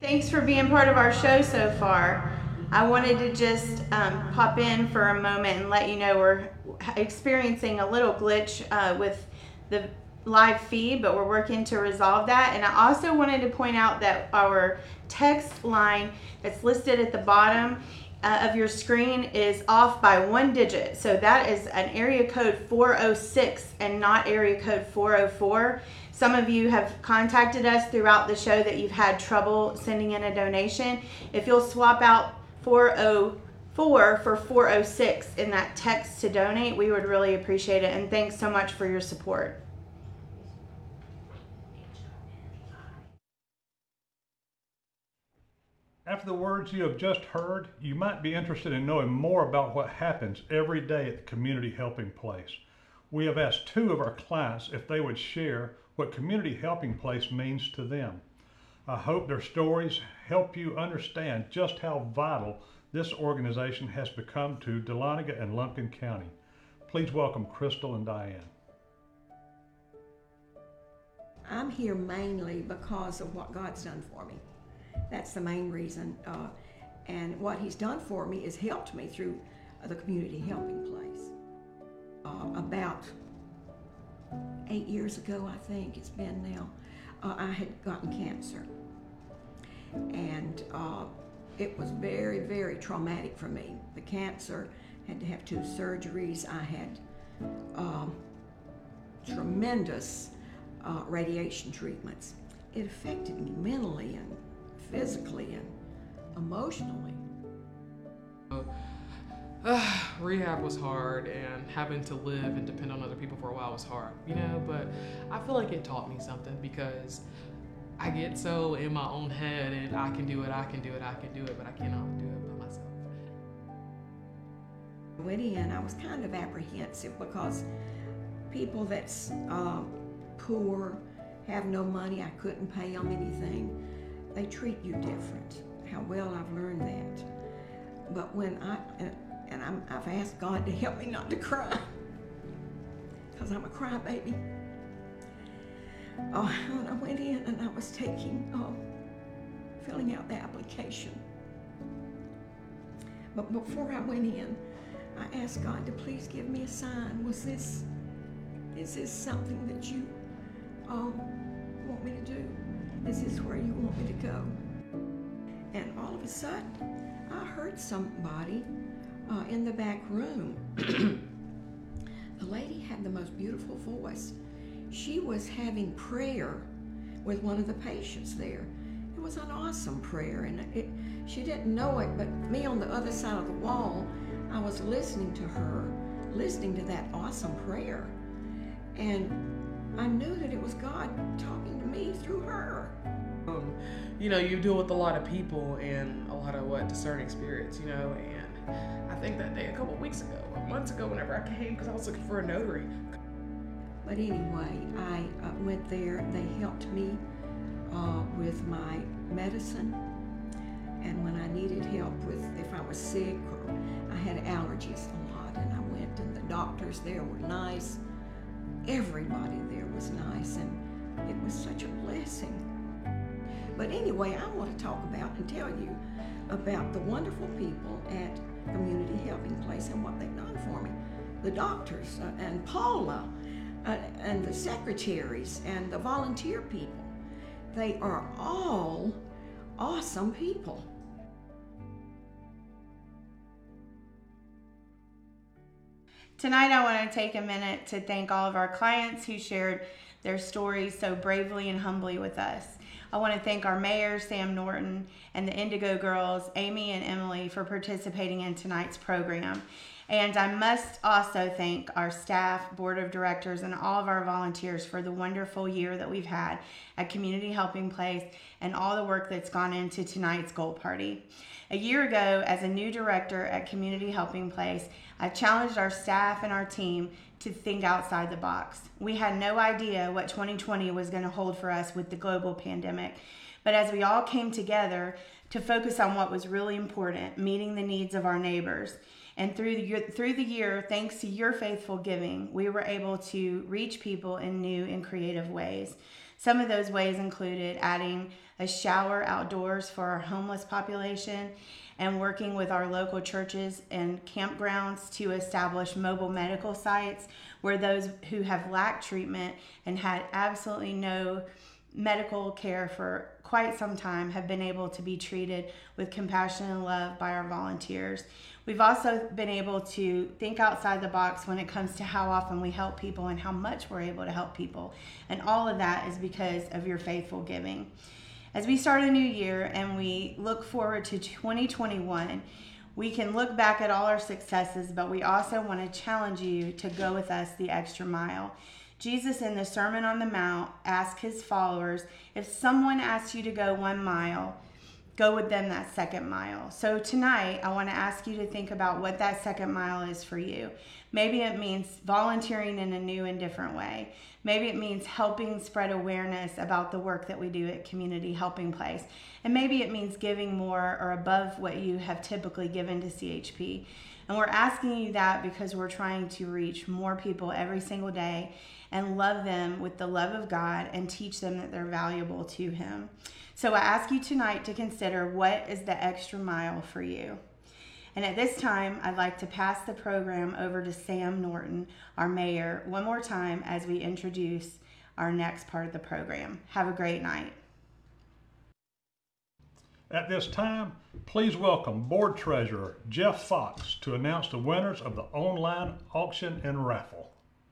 Thanks for being part of our show so far. I wanted to just pop in for a moment and let you know we're experiencing a little glitch with the live feed, but we're working to resolve that. And I also wanted to point out that our text line that's listed at the bottom of your screen is off by one digit. So that is an area code 406 and not area code 404. Some of you have contacted us throughout the show that you've had trouble sending in a donation. If you'll swap out 404 for 406 in that text to donate, we would really appreciate it. And thanks so much for your support. After the words you have just heard, you might be interested in knowing more about what happens every day at the Community Helping Place. We have asked 2 of our clients if they would share what Community Helping Place means to them. I hope their stories help you understand just how vital this organization has become to Dahlonega and Lumpkin County. Please welcome Crystal and Diane. I'm here mainly because of what God's done for me. That's the main reason. And what He's done for me is helped me through the Community Helping Place. About 8 years ago, I think it's been now, I had gotten cancer. And it was very, very traumatic for me. The cancer, had to have 2 surgeries. I had tremendous radiation treatments. It affected me mentally and physically and emotionally. Rehab was hard, and having to live and depend on other people for a while was hard, but I feel like it taught me something, because I get so in my own head and I can do it, but I cannot do it by myself. I went in, I was kind of apprehensive because people that's poor, have no money, I couldn't pay them anything, they treat you different. How well I've learned that. But when I've asked God to help me not to cry, because I'm a crybaby. When I went in and I was filling out the application. But before I went in, I asked God to please give me a sign. Is this something that you want me to do? Is this where you want me to go? And all of a sudden, I heard somebody in the back room. The lady had the most beautiful voice. She was having prayer with one of the patients there. It was an awesome prayer, and she didn't know it, but me on the other side of the wall, I was listening to her, listening to that awesome prayer. And I knew that it was God talking to me through her. You deal with a lot of people and a lot of discerning spirits, and I think that day a couple weeks ago, or months ago, whenever I came, because I was looking for a notary. But anyway, I went there. They helped me with my medicine, and when I needed help with if I was sick or I had allergies a lot, and I went, and the doctors there were nice. Everybody there was nice, and it was such a blessing. But anyway, I want to talk about and tell you about the wonderful people at Community Helping Place and what they've done for me. The doctors and Paula and the secretaries and the volunteer people. They are all awesome people. Tonight, I want to take a minute to thank all of our clients who shared their stories so bravely and humbly with us. I want to thank our mayor, Sam Norton, and the Indigo Girls, Amy and Emily, for participating in tonight's program. And I must also thank our staff, board of directors, and all of our volunteers for the wonderful year that we've had at Community Helping Place and all the work that's gone into tonight's goal party. A year ago, as a new director at Community Helping Place, I challenged our staff and our team to think outside the box. We had no idea what 2020 was going to hold for us with the global pandemic. But as we all came together to focus on what was really important, meeting the needs of our neighbors, And through the year, thanks to your faithful giving, we were able to reach people in new and creative ways. Some of those ways included adding a shower outdoors for our homeless population and working with our local churches and campgrounds to establish mobile medical sites where those who have lacked treatment and had absolutely no medical care for quite some time have been able to be treated with compassion and love by our volunteers. We've also been able to think outside the box when it comes to how often we help people and how much we're able to help people. And all of that is because of your faithful giving. As we start a new year and we look forward to 2021, we can look back at all our successes, but we also want to challenge you to go with us the extra mile. Jesus in the Sermon on the Mount asked his followers, if someone asks you to go 1 mile, go with them that 2nd mile. So tonight, I want to ask you to think about what that 2nd mile is for you. Maybe it means volunteering in a new and different way. Maybe it means helping spread awareness about the work that we do at Community Helping Place. And maybe it means giving more or above what you have typically given to CHP. And we're asking you that because we're trying to reach more people every single day and love them with the love of God and teach them that they're valuable to him. So I ask you tonight to consider, what is the extra mile for you? And at this time, I'd like to pass the program over to Sam Norton, our mayor, one more time as we introduce our next part of the program. Have a great night. At this time, please welcome Board Treasurer Jeff Fox to announce the winners of the online auction and raffle.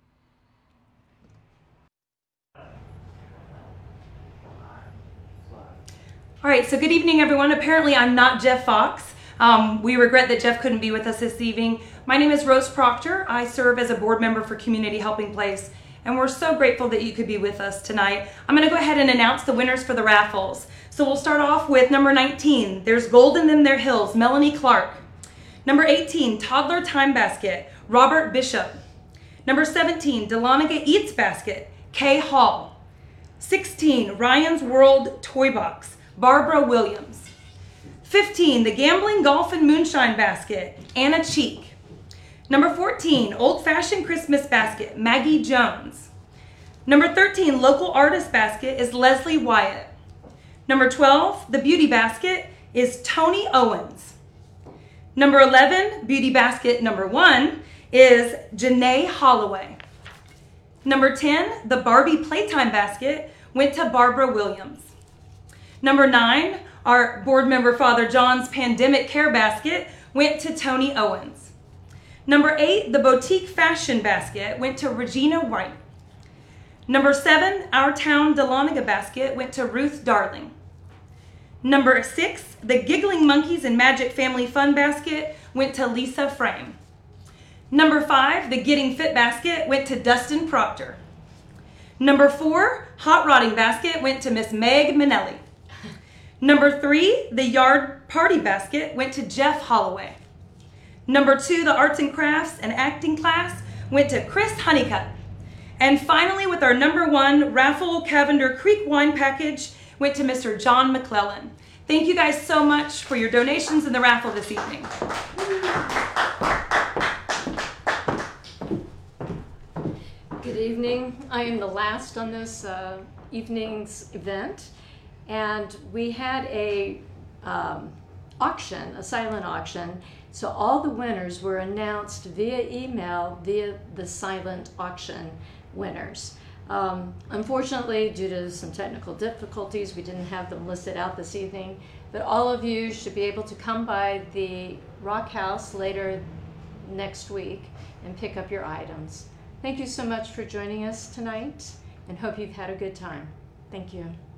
All right, so good evening, everyone. Apparently, I'm not Jeff Fox. We regret that Jeff couldn't be with us this evening. My name is Rose Proctor. I serve as a board member for Community Helping Place, and we're so grateful that you could be with us tonight. I'm going to go ahead and announce the winners for the raffles. So we'll start off with number 19. There's Gold in Them Their Hills, Melanie Clark. Number 18, Toddler Time Basket, Robert Bishop. Number 17, Dahlonega Eats Basket, Kay Hall. 16, Ryan's World Toy Box, Barbara Williams. 15, the Gambling Golf and Moonshine Basket, Anna Cheek. Number 14, Old Fashioned Christmas Basket, Maggie Jones. Number 13, Local Artist Basket is Leslie Wyatt. Number 12, the Beauty Basket is Tony Owens. Number 11, Beauty Basket number 1 is Janae Holloway. Number 10, the Barbie Playtime Basket went to Barbara Williams. Number 9, our board member Father John's Pandemic Care Basket went to Tony Owens. Number 8, the Boutique Fashion Basket went to Regina White. Number 7, our Town Dahlonega Basket went to Ruth Darling. Number 6, the Giggling Monkeys and Magic Family Fun Basket went to Lisa Frame. Number 5, the Getting Fit Basket went to Dustin Proctor. Number 4, Hot Rodding Basket went to Miss Meg Minelli. Number 3, the Yard Party Basket went to Jeff Holloway. Number 2, the Arts and Crafts and Acting Class went to Chris Honeycutt. And finally, with our number 1 raffle Cavender Creek Wine Package went to Mr. John McClellan. Thank you guys so much for your donations in the raffle this evening. Good evening. I am the last on this evening's event, and we had a auction, a silent auction. So all the winners were announced via email via the silent auction winners. Unfortunately, due to some technical difficulties, we didn't have them listed out this evening, but all of you should be able to come by the Rock House later next week and pick up your items. Thank you so much for joining us tonight, and hope you've had a good time. Thank you.